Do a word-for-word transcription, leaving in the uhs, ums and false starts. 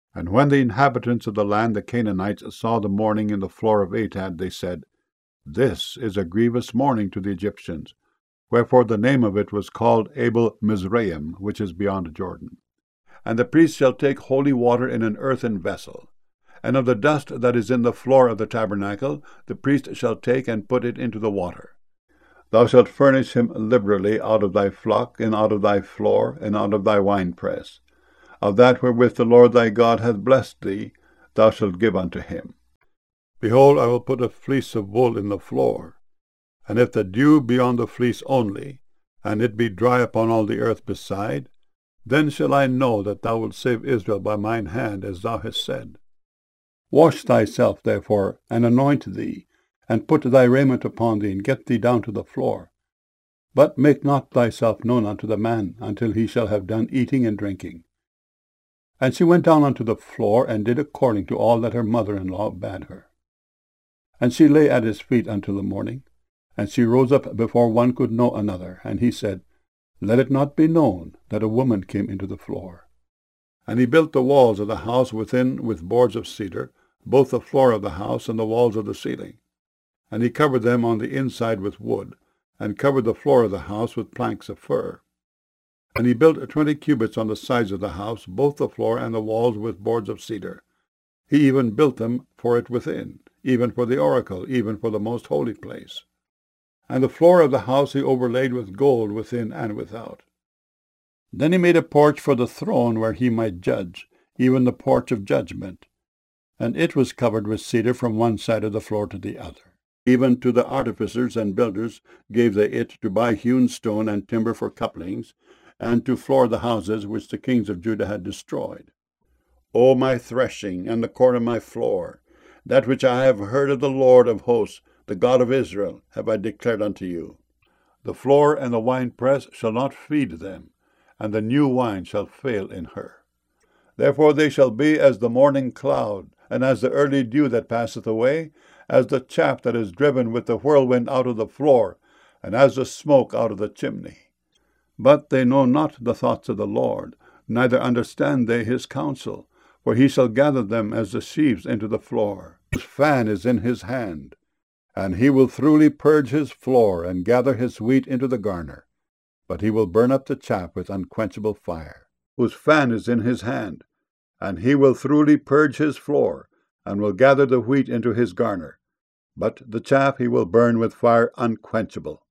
And when the inhabitants of the land, the Canaanites, saw the mourning in the floor of Atad, they said, This is a grievous mourning to the Egyptians. Wherefore the name of it was called Abel Mizraim, which is beyond Jordan. And the priest shall take holy water in an earthen vessel. And of the dust that is in the floor of the tabernacle, the priest shall take and put it into the water. Thou shalt furnish him liberally out of thy flock, and out of thy floor, and out of thy winepress. Of that wherewith the Lord thy God hath blessed thee, thou shalt give unto him. Behold, I will put a fleece of wool in the floor, and if the dew be on the fleece only, and it be dry upon all the earth beside, then shall I know that thou wilt save Israel by mine hand, as thou hast said. Wash thyself, therefore, and anoint thee, and put thy raiment upon thee, and get thee down to the floor. But make not thyself known unto the man, until he shall have done eating and drinking. And she went down unto the floor, and did according to all that her mother-in-law bade her. And she lay at his feet until the morning, and she rose up before one could know another. And he said, Let it not be known that a woman came into the floor. And he built the walls of the house within with boards of cedar, both the floor of the house and the walls of the ceiling. And he covered them on the inside with wood, and covered the floor of the house with planks of fir. And he built twenty cubits on the sides of the house, both the floor and the walls with boards of cedar. He even built them for it within, even for the oracle, even for the most holy place. And the floor of the house he overlaid with gold within and without. Then he made a porch for the throne where he might judge, even the porch of judgment. And it was covered with cedar from one side of the floor to the other. Even to the artificers and builders gave they it to buy hewn stone and timber for couplings, and to floor the houses which the kings of Judah had destroyed. O my threshing, and the corn of my floor, that which I have heard of the Lord of hosts, the God of Israel, have I declared unto you. The floor and the winepress shall not feed them, and the new wine shall fail in her. Therefore they shall be as the morning cloud, and as the early dew that passeth away, as the chaff that is driven with the whirlwind out of the floor, and as the smoke out of the chimney. But they know not the thoughts of the Lord, neither understand they his counsel, for he shall gather them as the sheaves into the floor. His fan is in his hand, and he will throughly purge his floor, and gather his wheat into the garner. But he will burn up the chaff with unquenchable fire. Whose fan is in his hand, and he will throughly purge his floor, and will gather the wheat into his garner. But the chaff he will burn with fire unquenchable.